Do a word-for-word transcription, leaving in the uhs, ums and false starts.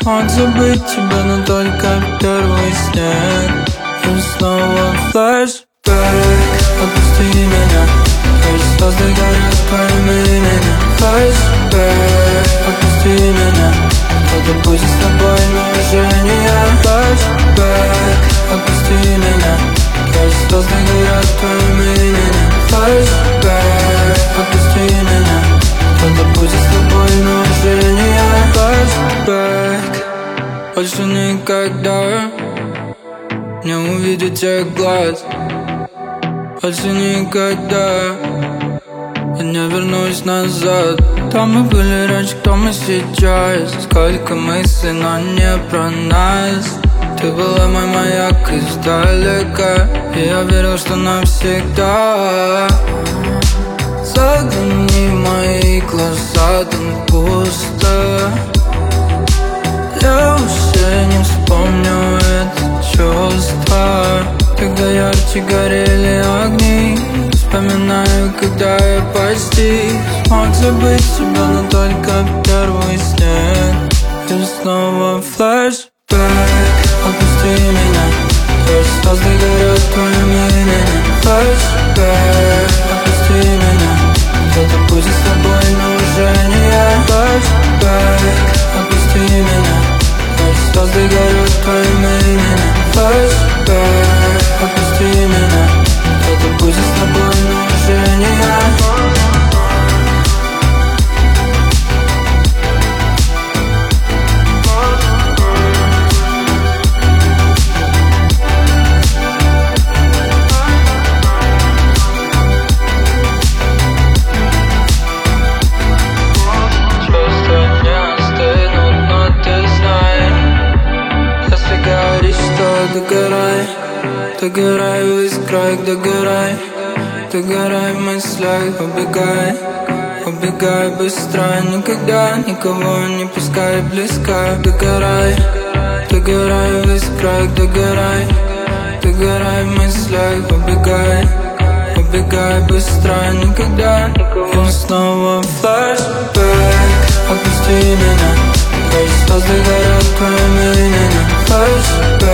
Смог забыть тебя, но только первый снег. И снова флешбэк. Отпусти меня, кажется, звезды горят твоим именем. Флешбэк. Отпусти меня, кто-то будет с тобой, но уже не я. Флешбэк. Отпусти меня, кажется, звезды горят твоим именем. Флешбэк. Отпусти меня, кто-то будет с тобой, но уже не я. Флешбэк. Больше никогда не увидеть тех глаз. Больше никогда я не вернусь назад. Кто мы были раньше, кто мы сейчас. Сколько мыслей, но не про нас. Ты была мой маяк издалека, и я верил, что навсегда. Загляни в мои глаза, там пусто. Я уже не вспомню это чувство. Когда ярче горели огни, вспоминаю, когда я почти смог забыть тебя, но только первый снег. И снова флешбэк. Отпусти меня, кажется, звезды горят твоим именем. Флешбэк. Отпусти меня, кто-то будет с тобой, но уже не я. Флешбэк. Отпусти меня, кажется, звезды горят твоим именем. Флешбэк. Отпусти меня, кто-то будет с тобой, но уже не я. Догорай, догорай в искрах, догорай. Догорай в мыслях, убегай. Убегай быстро, никогда никого не пускай близко. Догорай, догорай в искрах, догорай. Догорай в мыслях, убегай. Убегай быстро, никогда никого. И снова флешбэк. Отпусти меня, кажется, звезды горят твоим именем. Флешбэк.